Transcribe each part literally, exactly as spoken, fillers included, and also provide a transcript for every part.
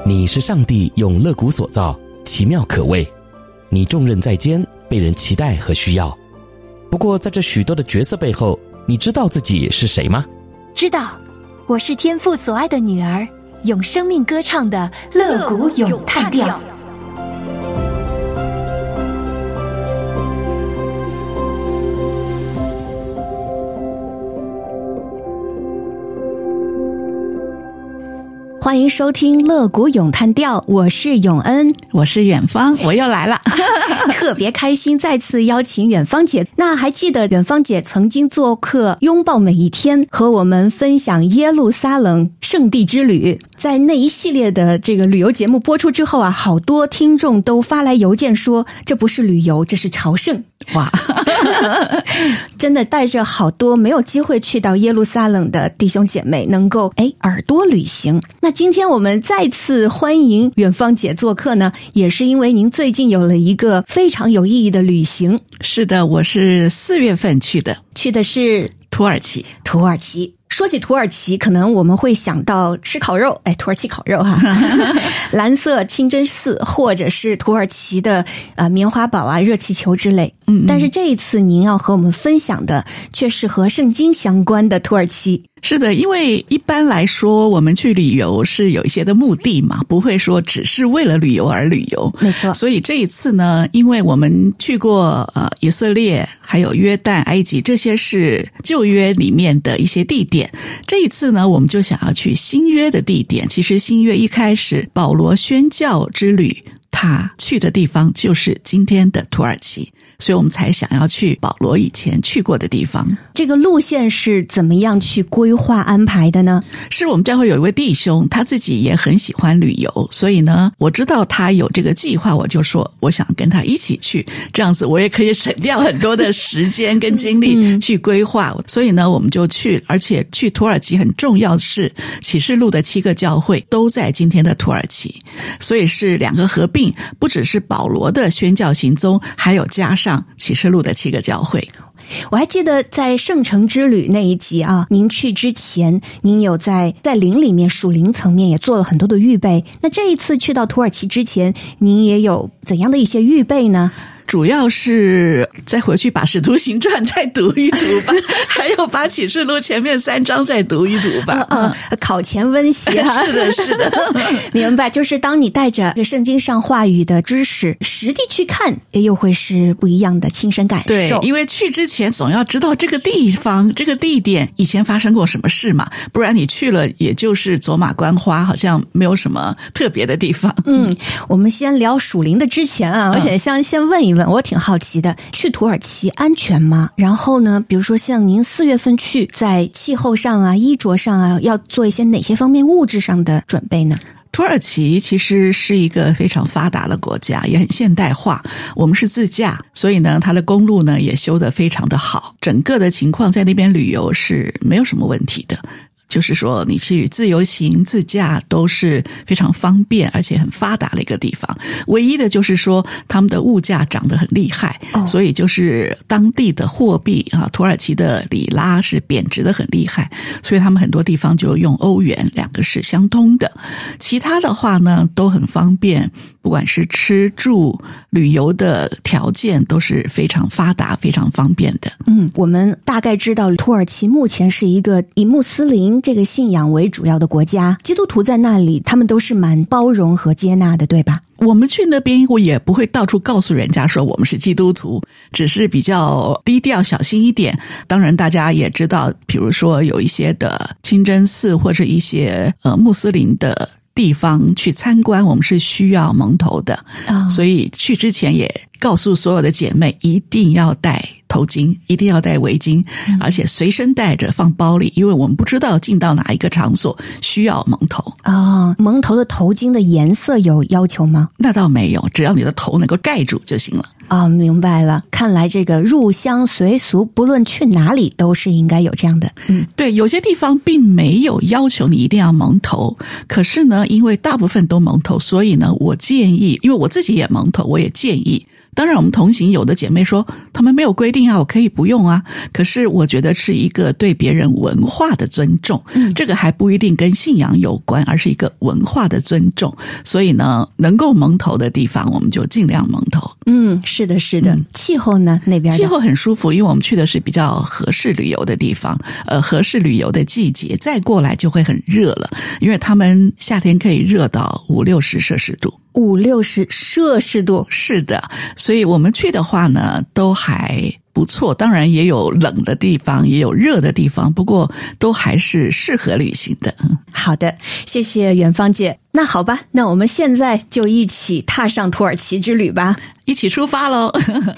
你是上帝用肋骨所造，奇妙可畏，你重任在肩，被人期待和需要。不过在这许多的角色背后，你知道自己是谁吗？ 知道，我是天父所爱的女儿，用生命歌唱的肋骨咏叹调。欢迎收听肋骨咏叹调，我是永恩， 我是远芳，我又来了特别开心再次邀请远芳姐。那还记得远芳姐曾经做客拥抱每一天，和我们分享耶路撒冷圣地之旅。在那一系列的这个旅游节目播出之后啊，好多听众都发来邮件说这不是旅游，这是朝圣。哇真的带着好多没有机会去到耶路撒冷的弟兄姐妹能够哎耳朵旅行。那今天我们再次欢迎远芳姐做客呢，也是因为您最近有了一个非常有意义的旅行。 是的，我是四月份去的， 去的是土耳其。 土耳其说起土耳其，可能我们会想到吃烤肉，哎，土耳其烤肉哈，蓝色清真寺，或者是土耳其的呃棉花堡啊、热气球之类。嗯，但是这一次您要和我们分享的却是和圣经相关的土耳其。 是的，因为一般来说我们去旅游是有一些的目的嘛，不会说只是为了旅游而旅游。 没错。 所以这一次呢，因为我们去过呃以色列还有约旦、埃及，这些是旧约里面的一些地点。这一次呢，我们就想要去新约的地点。其实新约一开始保罗宣教之旅，他去的地方就是今天的土耳其，所以我们才想要去保罗以前去过的地方。 这个路线是怎么样去规划安排的呢？ 是我们教会有一位弟兄，他自己也很喜欢旅游，所以呢，我知道他有这个计划，我就说我想跟他一起去，这样子我也可以省掉很多的时间跟精力去规划。嗯、所以呢，我们就去，而且去土耳其很重要的是，启示录的七个教会都在今天的土耳其，所以是两个合并，不只是保罗的宣教行踪，还有加上启示录的七个教会。 我还记得在圣城之旅那一集啊，您去之前，您有在在灵里面属灵层面也做了很多的预备。那这一次去到土耳其之前，您也有怎样的一些预备呢？ 主要是再回去把使徒行传再读一读吧，还有把启示录前面三章再读一读吧。 嗯、呃呃，考前温习啊。 是的，是的。 明白，就是当你带着圣经上话语的知识实地去看，又会是不一样的亲身感受。 对，因为去之前总要知道这个地方、这个地点以前发生过什么事嘛，不然你去了也就是走马观花，好像没有什么特别的地方。 嗯，我们先聊属灵的之前啊，而且先先问一问。我挺好奇的，去土耳其安全吗？然后呢，比如说像您四月份去，在气候上啊、衣着上啊，要做一些哪些方面物质上的准备呢？ 土耳其其实是一个非常发达的国家，也很现代化。我们是自驾，所以呢，它的公路呢也修得非常的好，整个的情况在那边旅游是没有什么问题的。就是说你去自由行自驾都是非常方便而且很发达的一个地方，唯一的就是说他们的物价涨得很厉害、哦、所以就是当地的货币啊，土耳其的里拉是贬值得很厉害，所以他们很多地方就用欧元，两个是相通的。其他的话呢都很方便，不管是吃住旅游的条件都是非常发达非常方便的。 嗯，我们大概知道土耳其目前是一个以穆斯林这个信仰为主要的国家，基督徒在那里他们都是蛮包容和接纳的，对吧？ 我们去那边我也不会到处告诉人家说我们是基督徒，只是比较低调小心一点。当然大家也知道，比如说有一些的清真寺或者一些呃穆斯林的地方去参观，我们是需要蒙头的、哦、所以去之前也告诉所有的姐妹一定要戴头巾，一定要戴围巾、嗯、而且随身带着放包里，因为我们不知道进到哪一个场所需要蒙头。 哦，蒙头的头巾的颜色有要求吗？ 那倒没有，只要你的头能够盖住就行了。 哦，明白了，看来这个入乡随俗不论去哪里都是应该有这样的。嗯， 对，有些地方并没有要求你一定要蒙头，可是呢因为大部分都蒙头，所以呢我建议，因为我自己也蒙头，我也建议当然我们同行有的姐妹说他们没有规定啊，我可以不用啊，可是我觉得是一个对别人文化的尊重，嗯，这个还不一定跟信仰有关，而是一个文化的尊重。所以呢，能够蒙头的地方我们就尽量蒙头。 嗯，是的是的、嗯、气候呢那边的气候很舒服，因为我们去的是比较合适旅游的地方，呃，合适旅游的季节再过来就会很热了，因为他们夏天可以热到五六十摄氏度。 五六十摄氏度， 是的，所以我们去的话呢都还不错，当然也有冷的地方也有热的地方，不过都还是适合旅行的。 好的，谢谢远芳姐。那好吧，那我们现在就一起踏上土耳其之旅吧， 一起出发咯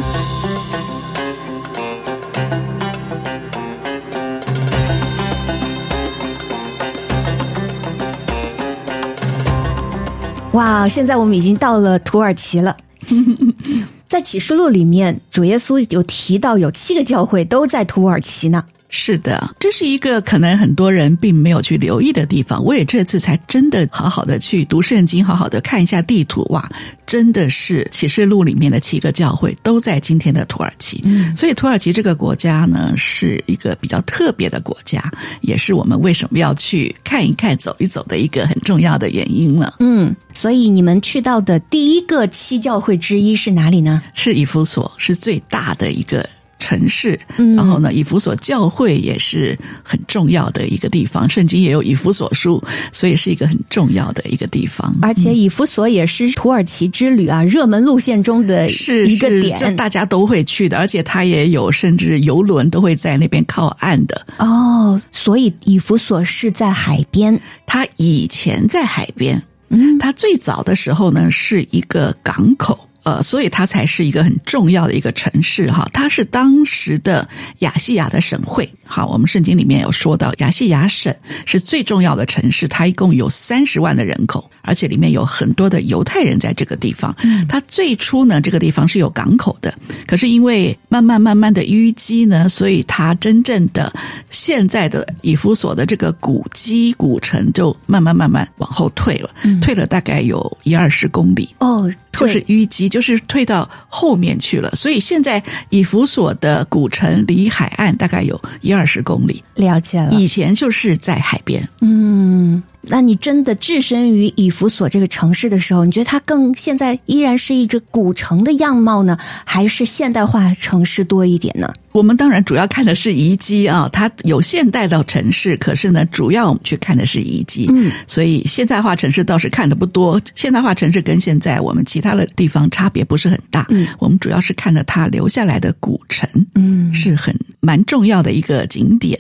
哇，现在我们已经到了土耳其了。在启示录里面，主耶稣有提到有七个教会都在土耳其呢。 是的，这是一个可能很多人并没有去留意的地方，我也这次才真的好好的去读圣经，好好的看一下地图。哇，真的是启示录里面的七个教会都在今天的土耳其、嗯、所以土耳其这个国家呢是一个比较特别的国家，也是我们为什么要去看一看走一走的一个很重要的原因了。 嗯，所以你们去到的第一个七教会之一是哪里呢？ 是以弗所，是最大的一个城市，然后呢以弗所教会也是很重要的一个地方，圣经也有以弗所书，所以是一个很重要的一个地方。 而且以弗所也是土耳其之旅啊热门路线中的一个点， 是是大家都会去的，而且它也有甚至邮轮都会在那边靠岸的。 哦，所以以弗所是在海边。 它以前在海边，嗯，它最早的时候呢是一个港口，呃，所以它才是一个很重要的一个城市哈。它是当时的亚细亚的省会。好，我们圣经里面有说到亚细亚省是最重要的城市，它一共有三十万的人口，而且里面有很多的犹太人在这个地方。嗯，它最初呢这个地方是有港口的，可是因为慢慢慢慢的淤积呢，所以它真正的现在的以弗所的这个古迹古城就慢慢慢慢往后退了，嗯，退了大概有一二十公里。 哦， 就是淤积，就是退到后面去了，所以现在以弗所的古城离海岸大概有一二十公里。 了解了， 以前就是在海边。 嗯，那你真的置身于以弗所这个城市的时候，你觉得它更现在依然是一个古城的样貌呢，还是现代化城市多一点呢？ 我们当然主要看的是遗迹啊，它有现代的城市，可是呢主要我们去看的是遗迹。嗯，所以现代化城市倒是看的不多，现代化城市跟现在我们其他的地方差别不是很大。嗯，我们主要是看的它留下来的古城，嗯，是很蛮重要的一个景点。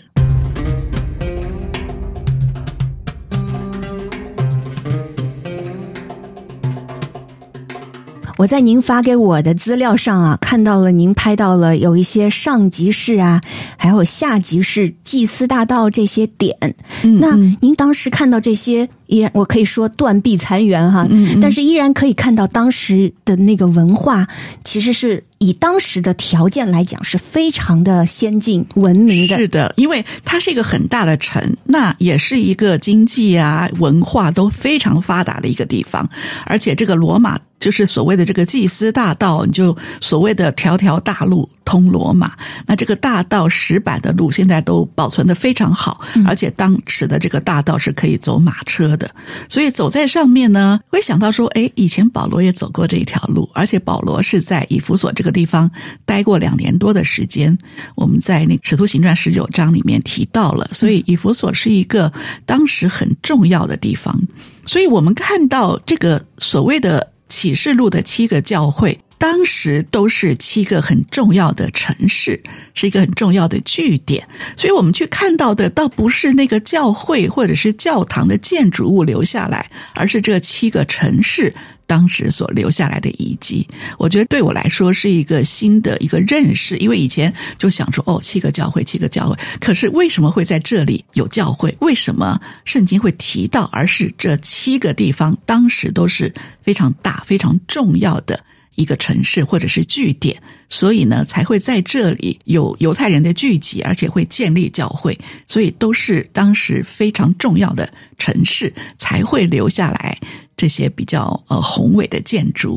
我在您发给我的资料上啊，看到了您拍到了有一些上集市啊，还有下集市、祭司大道这些点。嗯，那您当时看到这些，依然我可以说断壁残垣哈，嗯嗯，但是依然可以看到当时的那个文化，其实是以当时的条件来讲是非常的先进文明的。 是的，因为它是一个很大的城，那也是一个经济啊文化都非常发达的一个地方，而且这个罗马就是所谓的这个祭司大道，你就所谓的条条大路通罗马，那这个大道石板的路现在都保存得非常好，而且当时的这个大道是可以走马车的，所以走在上面呢会想到说，诶，以前保罗也走过这一条路，而且保罗是在以弗所这个地方待过两年多的时间，我们在那使徒行传十九章里面提到了，所以以弗所是一个当时很重要的地方。所以我们看到这个所谓的启示录的七个教会，当时都是七个很重要的城市，是一个很重要的据点，所以我们去看到的倒不是那个教会或者是教堂的建筑物留下来，而是这七个城市当时所留下来的遗迹。我觉得对我来说是一个新的一个认识，因为以前就想说哦，七个教会七个教会，可是为什么会在这里有教会？为什么圣经会提到，而是这七个地方当时都是非常大非常重要的一个城市或者是据点，所以呢才会在这里有犹太人的聚集，而且会建立教会，所以都是当时非常重要的城市才会留下来这些比较呃宏伟的建筑。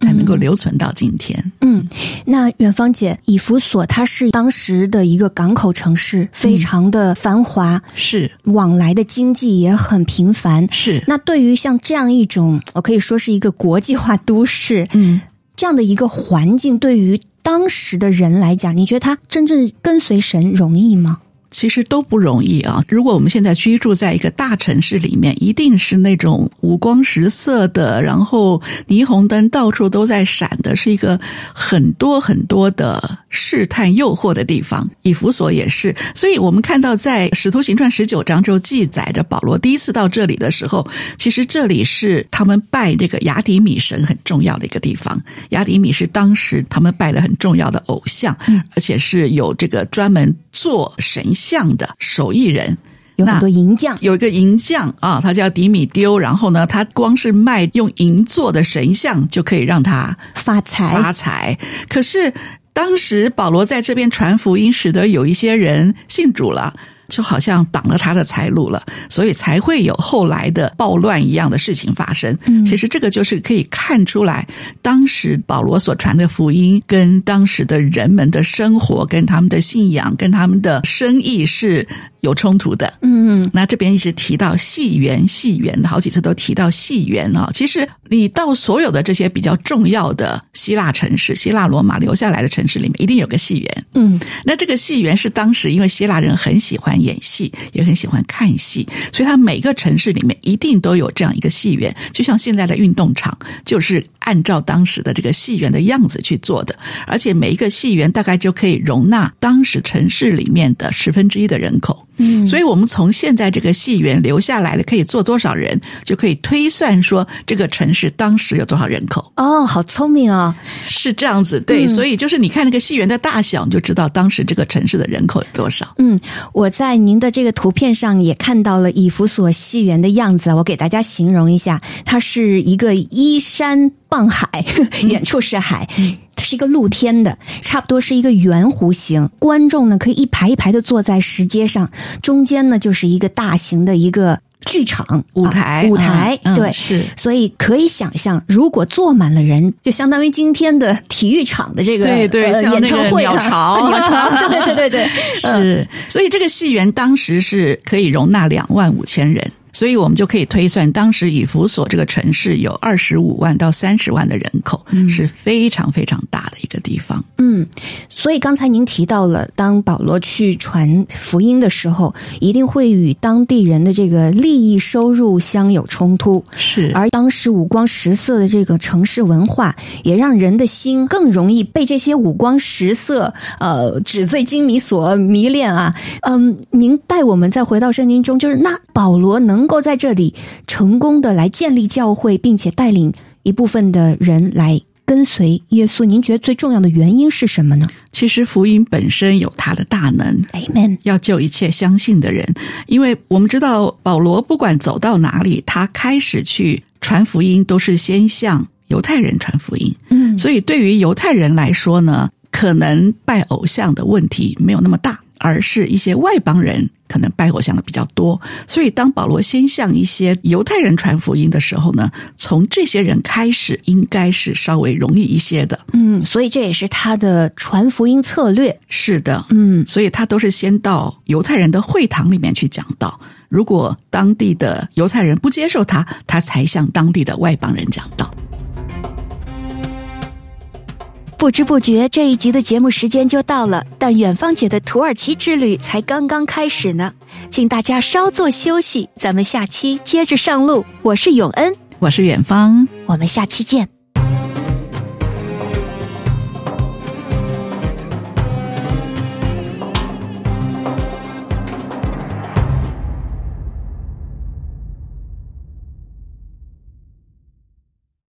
才能够留存到今天。 嗯，那远芳姐，以弗所它是当时的一个港口城市，非常的繁华， 嗯、是往来的经济也很频繁。 是， 那对于像这样一种，我可以说是一个国际化都市， 嗯， 这样的一个环境，对于当时的人来讲，你觉得他真正跟随神容易吗？ 其实都不容易啊！如果我们现在居住在一个大城市里面，一定是那种五光十色的，然后霓虹灯到处都在闪的，是一个很多很多的试探诱惑的地方。以弗所也是，所以我们看到在使徒行传十九章就记载着保罗第一次到这里的时候，其实这里是他们拜这个雅典米神很重要的一个地方。雅典米是当时他们拜的很重要的偶像，嗯、而且是有这个专门做神像的手艺人， 有很多银匠， 有一个银匠啊，他叫迪米丢，然后呢，他光是卖用银做的神像就可以让他发财发财。可是当时保罗在这边传福音，使得有一些人信主了，就好像挡了他的财路了，所以才会有后来的暴乱一样的事情发生。嗯、其实这个就是可以看出来，当时保罗所传的福音跟当时的人们的生活、跟他们的信仰、跟他们的生意是有冲突的。嗯，那这边一直提到戏园，戏园好几次都提到戏园啊。其实你到所有的这些比较重要的希腊城市、希腊罗马留下来的城市里面，一定有个戏园。嗯，那这个戏园是当时因为希腊人很喜欢演戏，也很喜欢看戏，所以他每个城市里面一定都有这样一个戏园，就像现在的运动场，就是按照当时的这个戏园的样子去做的。而且每一个戏园大概就可以容纳当时城市里面的十分之一的人口。嗯，所以我们从现在这个戏园留下来的可以坐多少人，就可以推算说这个城市当时有多少人口。 哦，好聪明哦！ 是这样子，对、嗯，所以就是你看那个戏园的大小，你就知道当时这个城市的人口有多少。 嗯，我在您的这个图片上也看到了以弗所戏园的样子，我给大家形容一下，它是一个依山傍海，远处是海。嗯，它是一个露天的，差不多是一个圆弧形，观众呢可以一排一排的坐在石阶上，中间呢就是一个大型的一个剧场舞台、 啊、舞台、 嗯、 对、 嗯、是， 所以可以想象，如果坐满了人，就相当于今天的体育场的这个对对、呃、 像那个演唱会鸟巢鸟巢对对对对对是、嗯，所以这个戏园当时是可以容纳两万五千人。所以我们就可以推算，当时以弗所这个城市有二十五万到三十万的人口、嗯，是非常非常大的一个地方。 嗯，所以刚才您提到了，当保罗去传福音的时候，一定会与当地人的这个利益收入相有冲突。 是， 而当时五光十色的这个城市文化，也让人的心更容易被这些五光十色、呃纸醉金迷所迷恋啊。嗯，您带我们再回到圣经中，就是那保罗能。能够在这里成功的来建立教会，并且带领一部分的人来跟随耶稣，您觉得最重要的原因是什么呢？ 其实福音本身有它的大能 Amen， 要救一切相信的人。因为我们知道保罗不管走到哪里，他开始去传福音都是先向犹太人传福音。嗯，所以对于犹太人来说呢，可能拜偶像的问题没有那么大，而是一些外邦人可能拜偶像的比较多。所以当保罗先向一些犹太人传福音的时候呢，从这些人开始应该是稍微容易一些的。 嗯，所以这也是他的传福音策略。 是的，嗯，所以他都是先到犹太人的会堂里面去讲道，如果当地的犹太人不接受他，他才向当地的外邦人讲道。 不知不觉这一集的节目时间就到了，但远方姐的土耳其之旅才刚刚开始呢，请大家稍作休息，咱们下期接着上路。我是永恩， 我是远方， 我们下期见。